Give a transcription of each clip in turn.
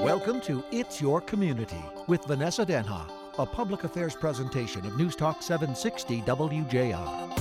Welcome to It's Your Community with Vanessa Denha, a public affairs presentation of News Talk 760 WJR.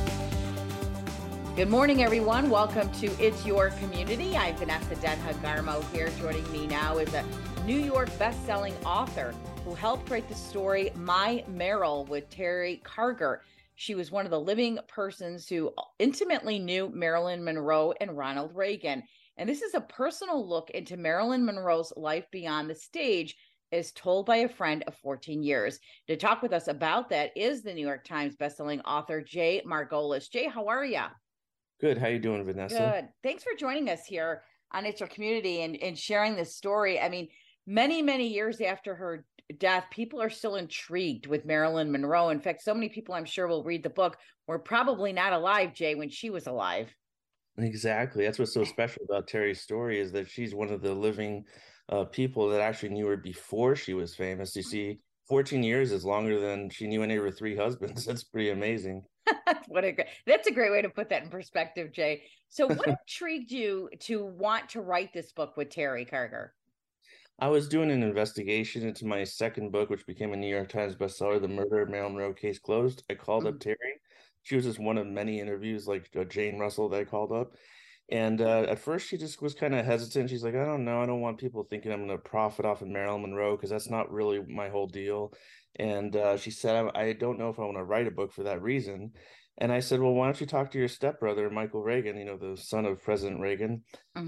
Good morning, everyone. Welcome to It's Your Community. I'm Vanessa Denha Garmo here. Joining me now is a New York best-selling author who helped write the story My Meryl with Terry Karger. She was one of the living persons who intimately knew Marilyn Monroe and Ronald Reagan. And this is a personal look into Marilyn Monroe's life beyond the stage, as told by a friend of 14 years. To talk with us about that is the New York Times bestselling author, Jay Margolis. Jay, how are you? Good. How you doing, Vanessa? Good. Thanks for joining us here on It's Your Community and sharing this story. I mean, many years after her death, people are still intrigued with Marilyn Monroe. In fact, so many people I'm sure will read the book were probably not alive, Jay, when she was alive. Exactly. That's what's so special about Terry's story is that she's one of the living people that actually knew her before she was famous. You see, 14 years is longer than she knew any of her three husbands. That's pretty amazing. That's a great way to put that in perspective, Jay. So what intrigued you to want to write this book with Terry Karger? I was doing an investigation into my second book, which became a New York Times bestseller, The Murder of Marilyn Monroe Case Closed. I called up Terry. She was just one of many interviews, like Jane Russell, that I called up. And at first, she just was kind of hesitant. She's like, I don't know. I don't want people thinking I'm going to profit off of Marilyn Monroe because that's not really my whole deal. And she said, I don't know if I want to write a book for that reason. And I said, well, why don't you talk to your stepbrother, Michael Reagan, the son of President Reagan.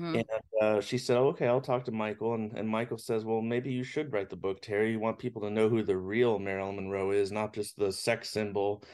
And she said, oh, okay, I'll talk to Michael. And Michael says, well, maybe you should write the book, Terry. You want people to know who the real Marilyn Monroe is, not just the sex symbol,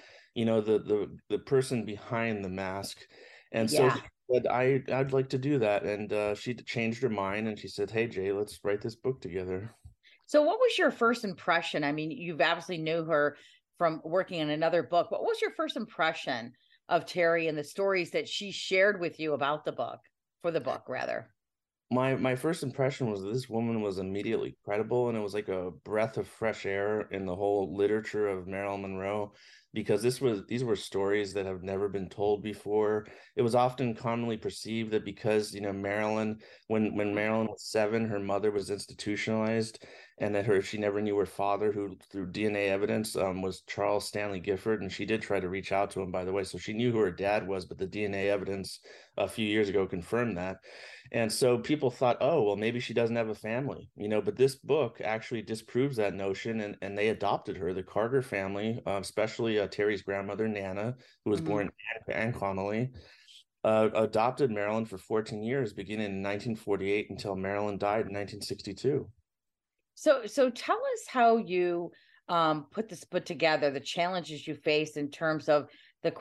the person behind the mask. And so she said, I'd like to do that. And she changed her mind and she said, hey, Jay, let's write this book together. So what was your first impression? I mean, you've obviously knew her from working on another book. What was your first impression of Terry and the stories that she shared with you about the book, for the book, rather? My first impression was that this woman was immediately credible, and it was like a breath of fresh air in the whole literature of Marilyn Monroe, because these were stories that have never been told before. It was often commonly perceived that because Marilyn, when Marilyn was 7, her mother was institutionalized, and that she never knew her father, who through DNA evidence was Charles Stanley Gifford, and she did try to reach out to him, by the way, so she knew who her dad was, but the DNA evidence a few years ago confirmed that. And so people thought, oh, well, maybe she doesn't have a family, but this book actually disproves that notion. And they adopted her, the Karger family, especially Terry's grandmother, Nana, who was born Anne Connolly, adopted Marilyn for 14 years, beginning in 1948 until Marilyn died in 1962. So tell us how you put this book together, the challenges you faced in terms of the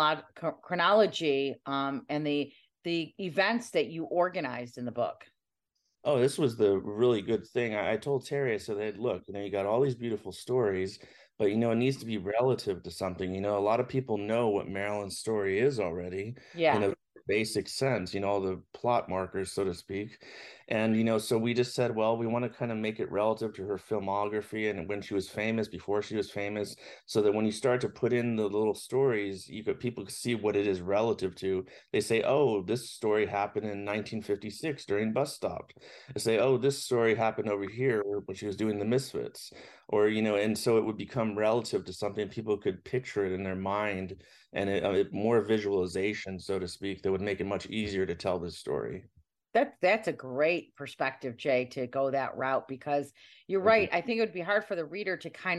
chronology and the events that you organized in the book. Oh, this was the really good thing. I told Terry, I said, hey, look, you got all these beautiful stories, but, it needs to be relative to something. A lot of people know what Marilyn's story is already in a basic sense, all the plot markers, so to speak. And, so we just said, well, we want to kind of make it relative to her filmography and when she was famous, before she was famous, so that when you start to put in the little stories, people could see what it is relative to. They say, oh, this story happened in 1956 during Bus Stop. They say, oh, this story happened over here when she was doing the Misfits, or, and so it would become relative to something. People could picture it in their mind, and it more visualization, so to speak, that would make it much easier to tell this story. That's a great perspective, Jay, to go that route, because you're right. I think it would be hard for the reader to kind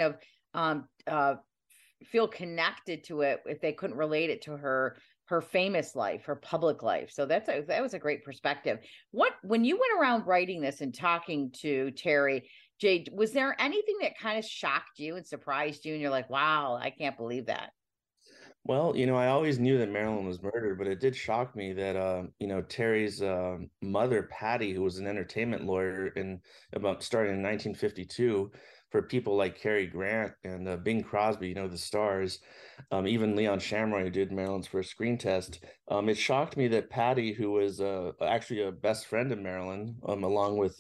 of feel connected to it if they couldn't relate it to her famous life, her public life. So that was a great perspective. When you went around writing this and talking to Terry, Jay, was there anything that kind of shocked you and surprised you and you're like, wow, I can't believe that? Well, I always knew that Marilyn was murdered, but it did shock me that, Terry's mother, Patty, who was an entertainment lawyer starting in 1952 for people like Cary Grant and Bing Crosby, the stars, even Leon Shamroy, who did Marilyn's first screen test. It shocked me that Patty, who was actually a best friend of Marilyn, along with,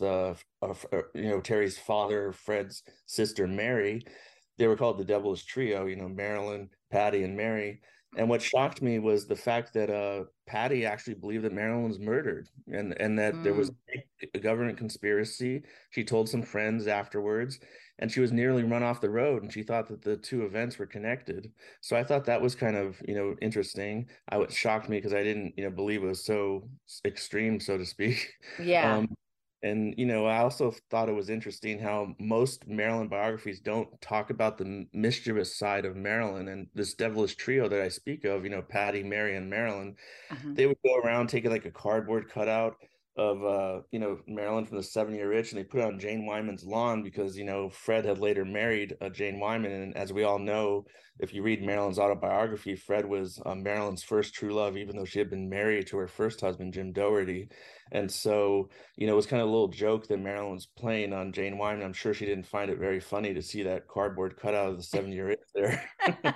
Terry's father, Fred's sister, Mary. They were called the Devil's Trio, Marilyn, Patty, and Mary. And what shocked me was the fact that Patty actually believed that Marilyn was murdered, and that there was Mm. a government conspiracy. She told some friends afterwards, and she was nearly run off the road, and she thought that the two events were connected. So I thought that was kind of, interesting. It shocked me because I didn't, believe it was so extreme, so to speak. Yeah. And I also thought it was interesting how most Marilyn biographies don't talk about the mischievous side of Marilyn, and this devilish trio that I speak of, Patty, Mary, and Marilyn. Uh-huh. They would go around taking like a cardboard cutout of Marilyn from the 7 Year Itch, and they put it on Jane Wyman's lawn because Fred had later married Jane Wyman, and as we all know, if you read Marilyn's autobiography, Fred was Marilyn's first true love, even though she had been married to her first husband, Jim Doherty. And so it was kind of a little joke that Marilyn was playing on Jane Wyman. I'm sure she didn't find it very funny to see that cardboard cutout of the 7 Year Itch there.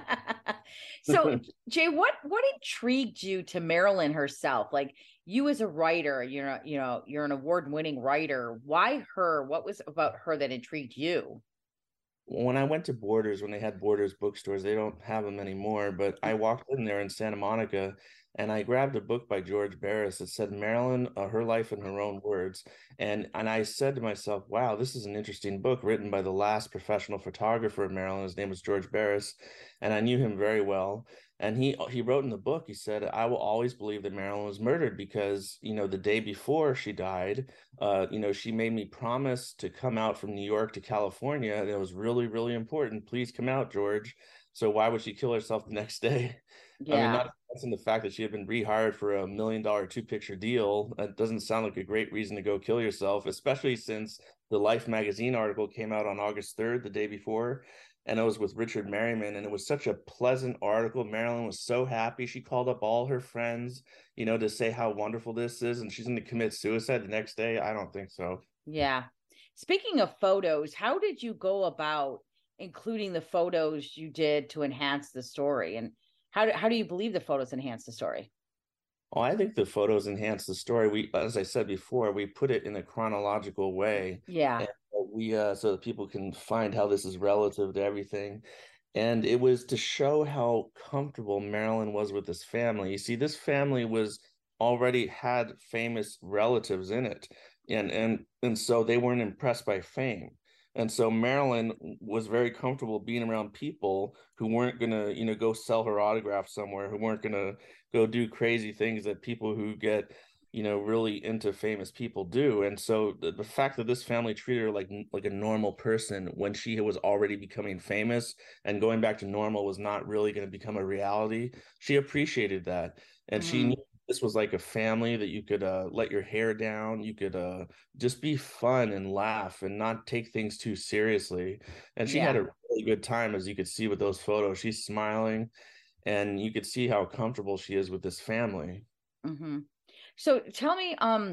So, Jay, what intrigued you to Marilyn herself? Like, you as a writer, you're an award-winning writer. Why her? What was about her that intrigued you? When I went to Borders, when they had Borders bookstores, they don't have them anymore. But I walked in there in Santa Monica, and I grabbed a book by George Barris that said Marilyn, Her Life in Her Own Words. And I said to myself, wow, this is an interesting book written by the last professional photographer of Marilyn. His name was George Barris, and I knew him very well. And he wrote in the book, he said, I will always believe that Marilyn was murdered because, the day before she died, she made me promise to come out from New York to California. And it was really, really important. Please come out, George. So why would she kill herself the next day? I mean, Yeah. not in the fact that she had been rehired for $1 million 2 picture deal. That doesn't sound like a great reason to go kill yourself, especially since the Life magazine article came out on August 3rd, the day before. And it was with Richard Merriman, and it was such a pleasant article. Marilyn was so happy. She called up all her friends, to say how wonderful this is, and she's going to commit suicide the next day. I don't think so. Yeah. Speaking of photos, how did you go about including the photos you did to enhance the story? And how do you believe the photos enhance the story? Oh, I think the photos enhance the story. We, as I said before, we put it in a chronological way, Yeah. and we so that people can find how this is relative to everything. And it was to show how comfortable Marilyn was with this family. You see, this family was already had famous relatives in it, and so they weren't impressed by fame. And so Marilyn was very comfortable being around people who weren't gonna, go sell her autograph somewhere, who weren't gonna go do crazy things that people who get, really into famous people do. And so the fact that this family treated her like a normal person when she was already becoming famous and going back to normal was not really going to become a reality, she appreciated that. And she Mm-hmm. knew this was like a family that you could let your hair down, you could just be fun and laugh and not take things too seriously. And she had Yeah. a really good time, as you could see with those photos. She's smiling, and you could see how comfortable she is with this family. Mm-hmm. So tell me,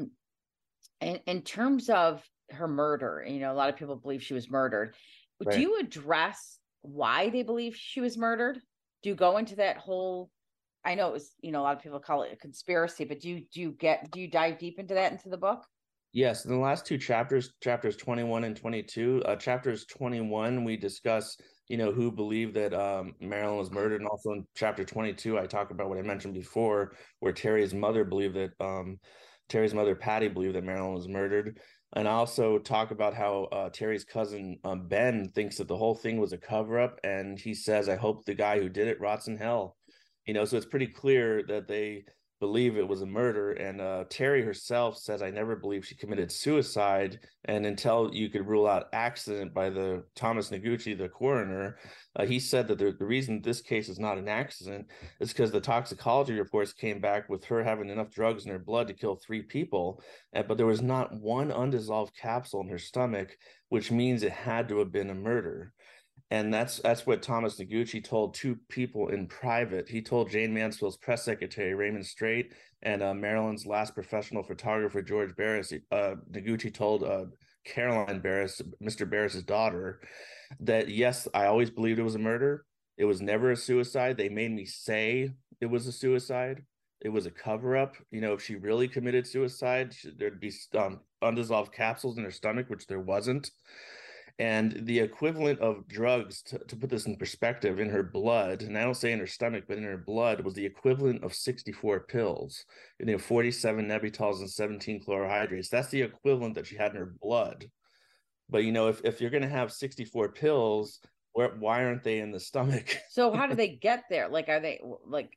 in terms of her murder, a lot of people believe she was murdered. Do Right. you address why they believe she was murdered? Do you go into that whole? I know it was, a lot of people call it a conspiracy, but do you dive deep into that into the book? Yes, in the last two chapters, chapters 21 and 22, chapters 21, we discuss, who believed that Marilyn was murdered. And also in chapter 22, I talk about what I mentioned before, where Terry's mother believed that, Terry's mother, Patty, believed that Marilyn was murdered. And I also talk about how Terry's cousin, Ben, thinks that the whole thing was a cover up. And he says, I hope the guy who did it rots in hell. So it's pretty clear that they believe it was a murder. And Terry herself says, I never believed she committed suicide. And until you could rule out accident by the Thomas Noguchi, the coroner, he said that the reason this case is not an accident is because the toxicology reports came back with her having enough drugs in her blood to kill 3 people. But there was not one undissolved capsule in her stomach, which means it had to have been a murder. And that's what Thomas Noguchi told 2 people in private. He told Jane Mansfield's press secretary, Raymond Straight, and Marilyn's last professional photographer, George Barris. Noguchi told Caroline Barris, Mr. Barris's daughter, that yes, I always believed it was a murder. It was never a suicide. They made me say it was a suicide. It was a cover up. If she really committed suicide, there'd be undissolved capsules in her stomach, which there wasn't. And the equivalent of drugs, to put this in perspective, in her blood, and I don't say in her stomach, but in her blood, was the equivalent of 64 pills, 47 Nebutols and 17 chlorohydrates. That's the equivalent that she had in her blood. But, if you're going to have 64 pills, why aren't they in the stomach? So how do they get there? Like, are they like,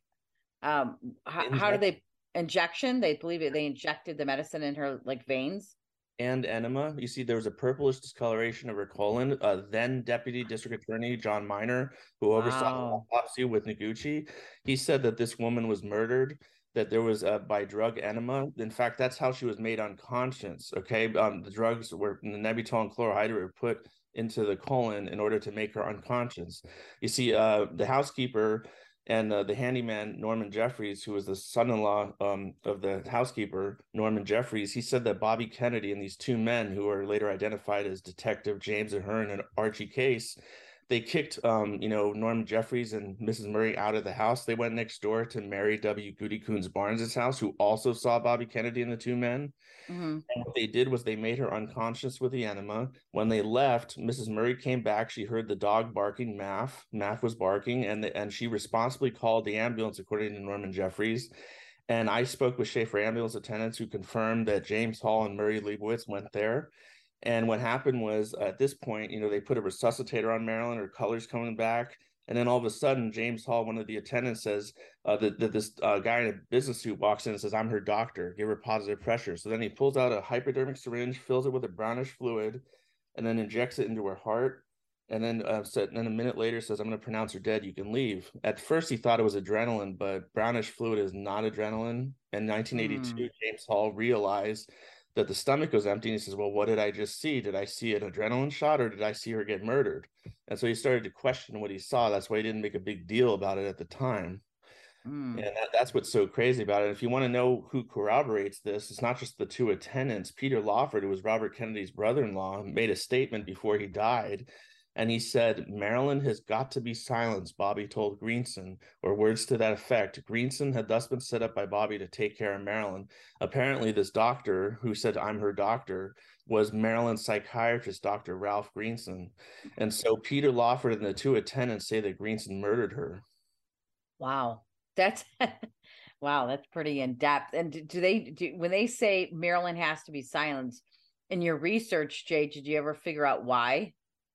how do they injection? They believe it. They injected the medicine in her like veins. And enema. You see, there was a purplish discoloration of her colon. Then Deputy District Attorney John Miner, who oversaw the autopsy with Noguchi, he said that this woman was murdered, that there was by drug enema. In fact, that's how she was made unconscious. Okay, the drugs were the Nebutol and chlorohydrate were put into the colon in order to make her unconscious. You see, the housekeeper and the handyman, Norman Jeffries, who was the son-in-law of the housekeeper, Norman Jeffries, he said that Bobby Kennedy and these two men, who are later identified as Detective James Ahern and Archie Case, they kicked, Norman Jeffries and Mrs. Murray out of the house. They went next door to Mary W. Goody Coons Barnes' house, who also saw Bobby Kennedy and the two men. Mm-hmm. And what they did was they made her unconscious with the enema. When they left, Mrs. Murray came back. She heard the dog barking, Maff. Maff was barking, and she responsibly called the ambulance, according to Norman Jeffries. And I spoke with Schaefer ambulance attendants who confirmed that James Hall and Murray Leibowitz went there. And what happened was, at this point, they put a resuscitator on Marilyn, her color's coming back. And then all of a sudden, James Hall, one of the attendants, says that this guy in a business suit walks in and says, "I'm her doctor, give her positive pressure." So then he pulls out a hypodermic syringe, fills it with a brownish fluid, and then injects it into her heart. And then, then a minute later says, "I'm going to pronounce her dead. You can leave." At first, he thought it was adrenaline, but brownish fluid is not adrenaline. In 1982, James Hall realized that the stomach was empty, and he says, "Well, what did I just see? Did I see an adrenaline shot, or did I see her get murdered?" And so he started to question what he saw. That's why he didn't make a big deal about it at the time. And that's what's so crazy about it. If you want to know who corroborates this, it's not just the two attendants. Peter Lawford, who was Robert Kennedy's brother-in-law, made a statement before he died. And he said, "Marilyn has got to be silenced," Bobby told Greenson, or words to that effect. Greenson had thus been set up by Bobby to take care of Marilyn. Apparently, this doctor who said, "I'm her doctor," was Marilyn's psychiatrist, Dr. Ralph Greenson. And so Peter Lawford and the two attendants say that Greenson murdered her. Wow. That's wow, that's pretty in depth. And when they say Marilyn has to be silenced, in your research, Jay, did you ever figure out why?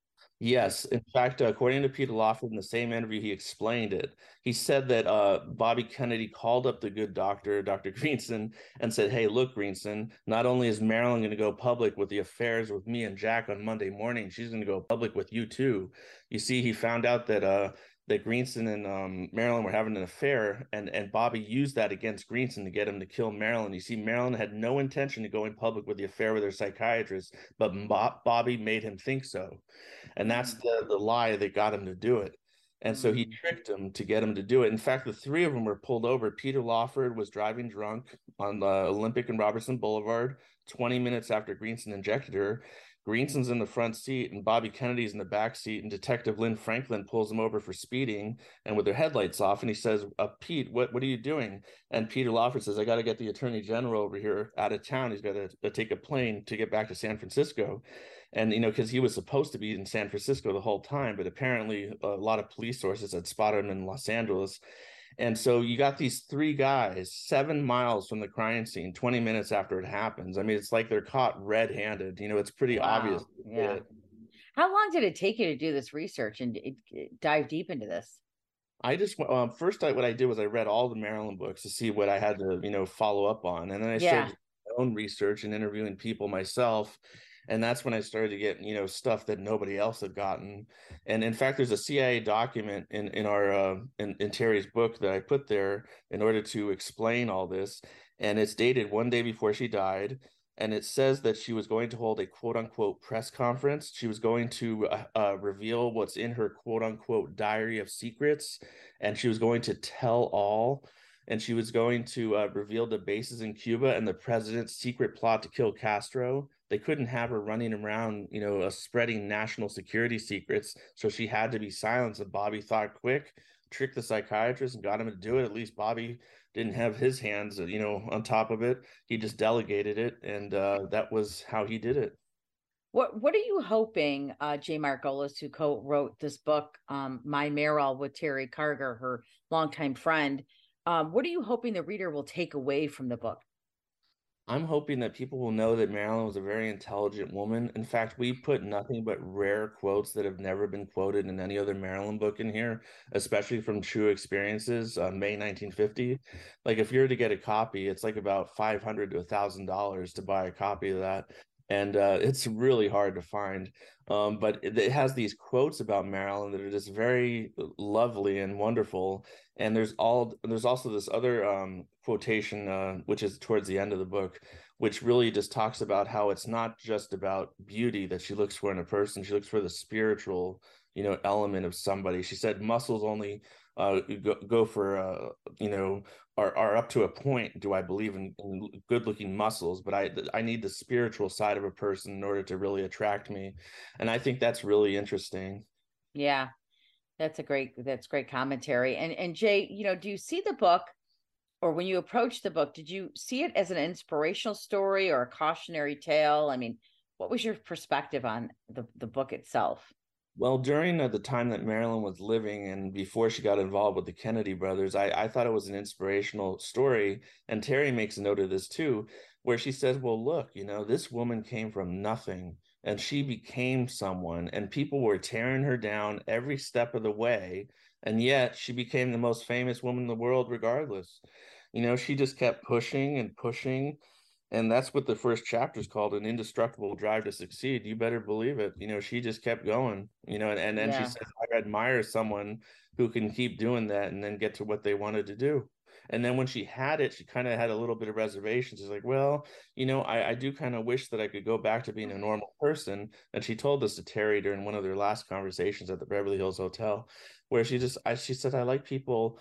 Yes. In fact, according to Peter Lawford, in the same interview, he explained it. He said that Bobby Kennedy called up the good doctor, Dr. Greenson, and said, "Hey, look, Greenson, not only is Marilyn going to go public with the affairs with me and Jack on Monday morning, she's going to go public with you too." You see, he found out that Greenson and Marilyn were having an affair, and Bobby used that against Greenson to get him to kill Marilyn. You see, Marilyn had no intention of going public with the affair with her psychiatrist, but Bobby made him think so. And that's the lie that got him to do it. And so he tricked him to get him to do it. In fact, the three of them were pulled over. Peter Lawford was driving drunk on the Olympic and Robertson Boulevard 20 minutes after Greenson injected her. Greenson's in the front seat and Bobby Kennedy's in the back seat, and Detective Lynn Franklin pulls him over for speeding and with their headlights off, and he says, "Pete, what are you doing?" And Peter Lawford says, "I got to get the Attorney General over here out of town. He's got to take a plane to get back to San Francisco." And, because he was supposed to be in San Francisco the whole time, but apparently a lot of police sources had spotted him in Los Angeles. And so you got these three guys 7 miles from the crime scene, 20 minutes after it happens. I mean, it's like they're caught red-handed. It's pretty obvious. Yeah. How long did it take you to do this research and dive deep into this? I just first what I did was I read all the Marilyn books to see what I had to follow up on, and then I started my own research and interviewing people myself. And that's when I started to get, stuff that nobody else had gotten. And in fact, there's a CIA document in our in Terry's book that I put there in order to explain all this. And it's dated one day before she died. And it says that she was going to hold a quote unquote press conference. She was going to reveal what's in her quote unquote diary of secrets. And she was going to tell all. And she was going to reveal the bases in Cuba and the president's secret plot to kill Castro. They couldn't have her running around, spreading national security secrets. So she had to be silenced. And Bobby thought quick, tricked the psychiatrist and got him to do it. At least Bobby didn't have his hands, on top of it. He just delegated it. And that was how he did it. What are you hoping, Jay Margolis, who co-wrote this book, My Meryl, with Terry Carger, her longtime friend, what are you hoping the reader will take away from the book? I'm hoping that people will know that Marilyn was a very intelligent woman. In fact, we put nothing but rare quotes that have never been quoted in any other Marilyn book in here, especially from True Experiences, May 1950. Like if you're to get a copy, it's like about $500 to $1,000 to buy a copy of that. And it's really hard to find. But it has these quotes about Marilyn that are just very lovely and wonderful. And there's also this other quotation, which is towards the end of the book, which really just talks about how it's not just about beauty that she looks for in a person. She looks for the spiritual, element of somebody. She said muscles only go for are up to a point. Do I believe in good looking muscles? But I need the spiritual side of a person in order to really attract me, and I think that's really interesting. Yeah, that's great commentary. And Jay, do you see the book, or when you approached the book, did you see it as an inspirational story or a cautionary tale? I mean, what was your perspective on the book itself? Well, during the time that Marilyn was living and before she got involved with the Kennedy brothers, I thought it was an inspirational story. And Terry makes a note of this too, where she says, well, look, this woman came from nothing and she became someone, and people were tearing her down every step of the way. And yet she became the most famous woman in the world, regardless. She just kept pushing and pushing, and that's what the first chapter is called, an indestructible drive to succeed. You better believe it. She just kept going, and then she Yeah. says, I admire someone who can keep doing that and then get to what they wanted to do. And then when she had it, she kind of had a little bit of reservations. She's like, well, I do kind of wish that I could go back to being a normal person. And she told this to Terry during one of their last conversations at the Beverly Hills Hotel, where she said, I like people,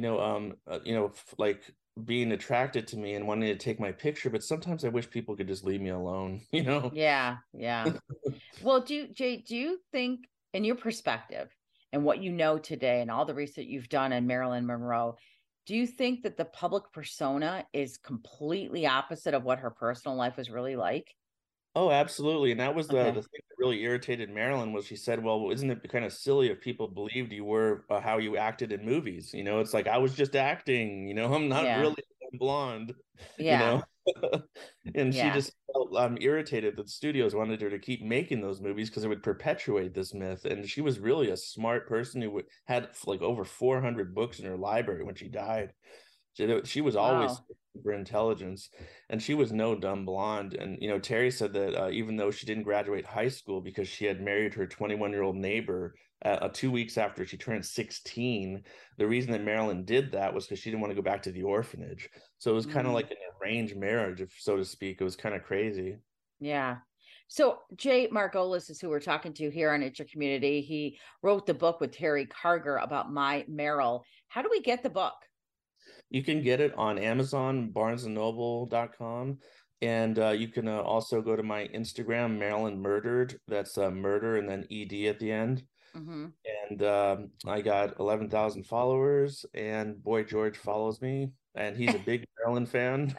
like being attracted to me and wanting to take my picture, but sometimes I wish people could just leave me alone. Yeah, yeah. Well, Jay, do you think, in your perspective and what you know today and all the research you've done on Marilyn Monroe, do you think that the public persona is completely opposite of what her personal life was really like? Oh, absolutely. And that was the Okay. thing that really irritated Marilyn was she said, well, isn't it kind of silly if people believed you were how you acted in movies? It's like, I was just acting, I'm not Yeah. really blonde, you Yeah. know? And she Yeah. just felt irritated that the studios wanted her to keep making those movies because it would perpetuate this myth. And she was really a smart person who had like over 400 books in her library when she died. She was always Wow. for intelligence, and she was no dumb blonde. And Terry said that even though she didn't graduate high school because she had married her 21-year-old neighbor 2 weeks after she turned 16, the reason that Marilyn did that was because she didn't want to go back to the orphanage. So it was kind of Mm, like an arranged marriage, so to speak. It was kind of crazy. yeah. So Jay Margolis is who we're talking to here on It's Your Community. He wrote the book with Terry Carger about My Meryl. How do we get the book? You can get it on Amazon, barnesandnoble.com. And you can also go to my Instagram, Marilyn Murdered. That's murder and then ED at the end. Mm-hmm. And I got 11,000 followers, and Boy George follows me, and he's a big Marilyn fan.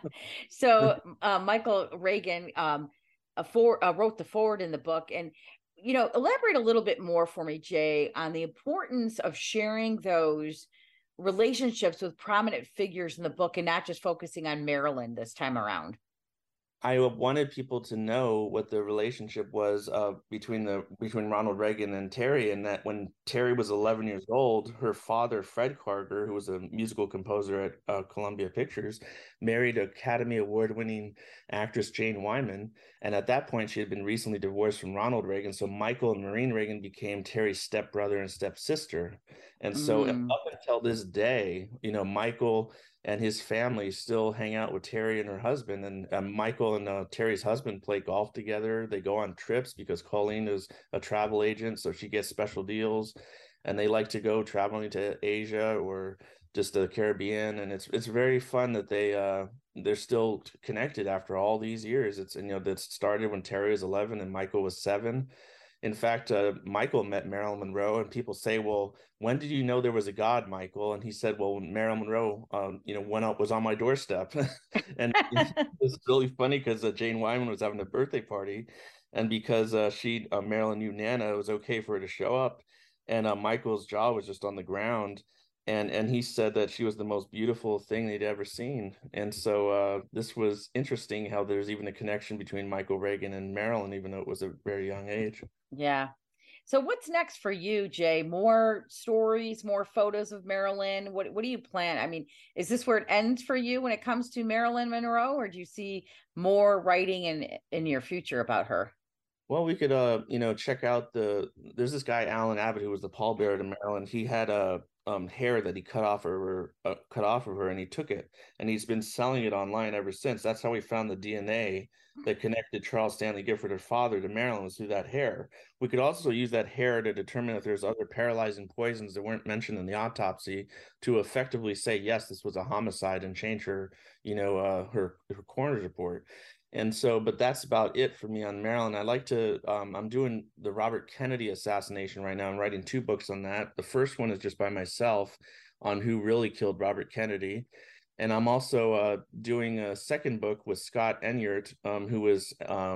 So Michael Reagan wrote the forward in the book, and elaborate a little bit more for me, Jay, on the importance of sharing those relationships with prominent figures in the book and not just focusing on Marilyn this time around. I wanted people to know what the relationship was between Ronald Reagan and Terry, and that when Terry was 11 years old, her father Fred Carter, who was a musical composer at Columbia Pictures, married Academy Award-winning actress Jane Wyman, and at that point she had been recently divorced from Ronald Reagan, so Michael and Maureen Reagan became Terry's stepbrother and stepsister, and so Mm. up until this day, Michael and his family still hang out with Terry and her husband. And Michael and Terry's husband play golf together. They go on trips because Colleen is a travel agent, so she gets special deals. And they like to go traveling to Asia or just the Caribbean. And it's very fun that they're still connected after all these years. That started when Terry was 11 and Michael was 7. In fact, Michael met Marilyn Monroe, and people say, "Well, when did you know there was a God, Michael?" And he said, "Well, when Marilyn Monroe, was on my doorstep," and it's really funny because Jane Wyman was having a birthday party, And because Marilyn knew Nana, it was okay for her to show up. And Michael's jaw was just on the ground. And he said that she was the most beautiful thing they'd ever seen. And so this was interesting how there's even a connection between Michael Reagan and Marilyn, even though it was a very young age. Yeah. So what's next for you, Jay? More stories, more photos of Marilyn? What do you plan? I mean, is this where it ends for you when it comes to Marilyn Monroe, or do you see more writing in your future about her? Well, we could check out there's this guy Alan Abbott who was the pallbearer to Marilyn. He had a hair that he cut off of her, and he took it, and he's been selling it online ever since. That's how we found the DNA that connected Charles Stanley Gifford, her father, to Marilyn, was through that hair. We could also use that hair to determine if there's other paralyzing poisons that weren't mentioned in the autopsy to effectively say, yes, this was a homicide, and change her, her coroner's report. And so, but that's about it for me on Marilyn. I'm doing the Robert Kennedy assassination right now. I'm writing 2 books on that. The first one is just by myself on who really killed Robert Kennedy. And I'm also doing a second book with Scott Enyart, who was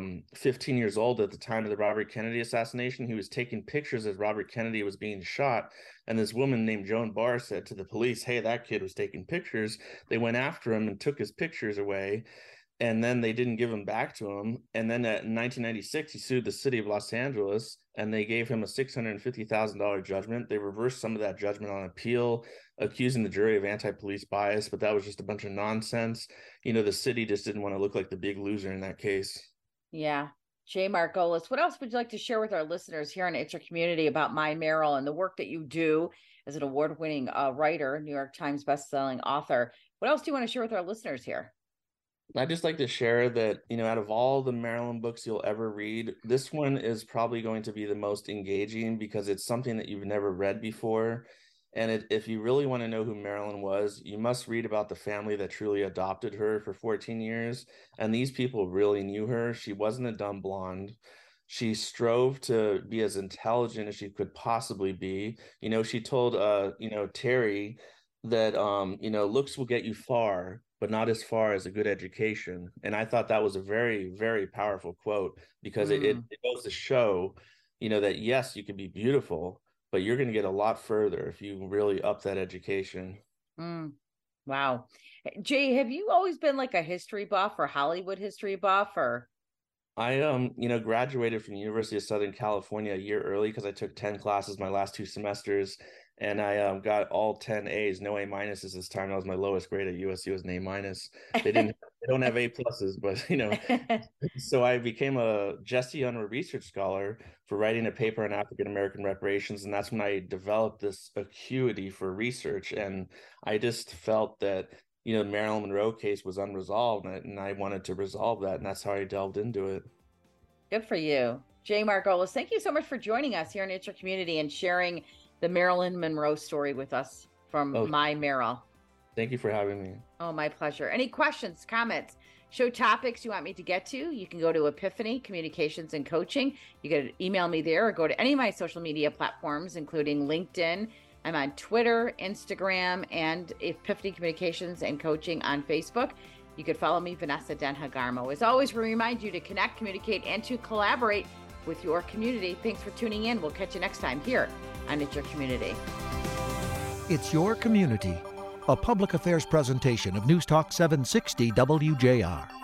15 years old at the time of the Robert Kennedy assassination. He was taking pictures as Robert Kennedy was being shot. And this woman named Joan Barr said to the police, hey, that kid was taking pictures. They went after him and took his pictures away. And then they didn't give him back to him. And then in 1996, he sued the city of Los Angeles, and they gave him a $650,000 judgment. They reversed some of that judgment on appeal, accusing the jury of anti-police bias, but that was just a bunch of nonsense. The city just didn't want to look like the big loser in that case. Yeah. Jay Margolis, what else would you like to share with our listeners here on It's Your Community about My Meryl and the work that you do as an award-winning writer, New York Times bestselling author? What else do you want to share with our listeners here? I'd just like to share that, out of all the Marilyn books you'll ever read, this one is probably going to be the most engaging because it's something that you've never read before. And if you really want to know who Marilyn was, you must read about the family that truly adopted her for 14 years. And these people really knew her. She wasn't a dumb blonde. She strove to be as intelligent as she could possibly be. She told, Terry that, looks will get you far, but not as far as a good education. And I thought that was a very, very powerful quote because it goes to show, that yes, you can be beautiful, but you're going to get a lot further if you really up that education. Wow. Jay, have you always been like a history buff or Hollywood history buff or? I graduated from the University of Southern California a year early because I took 10 classes my last 2 semesters, and I got all 10 A's, no A minuses this time. That was my lowest grade at USC, was an A minus. They don't have A pluses, but so I became a Jesse Unruh Research Scholar for writing a paper on African American reparations, and that's when I developed this acuity for research. And I just felt that Marilyn Monroe case was unresolved, and I wanted to resolve that, and that's how I delved into it. Good for you. Jay Margolis, thank you so much for joining us here in It's Your Community and sharing the Marilyn Monroe story with us from My Meryl. Thank you for having me. Oh, my pleasure. Any questions, comments, show topics you want me to get to, you can go to Epiphany Communications and Coaching. You can email me there or go to any of my social media platforms, including LinkedIn. I'm on Twitter, Instagram, and Epiphany Communications and Coaching on Facebook. You could follow me, Vanessa Denha Garmo. As always, we remind you to connect, communicate, and to collaborate with your community. Thanks for tuning in. We'll catch you next time here on It's Your Community. It's Your Community, a public affairs presentation of News Talk 760 WJR.